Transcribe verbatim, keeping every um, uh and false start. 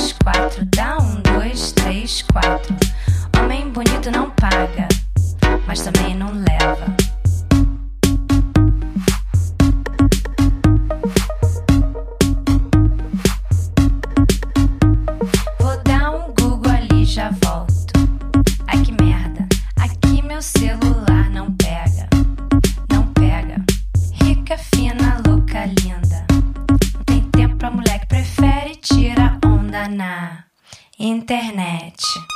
três, quatro. Dá um, dois, três, quatro. Homem bonito não paga, mas também não leva. Vou dar um Google ali, já volto. Ai que merda, aqui meu celular não pega. Não pega. Rica, fina, louca, linda. Não tem tempo pra mulher que prefere tirar onda na internet.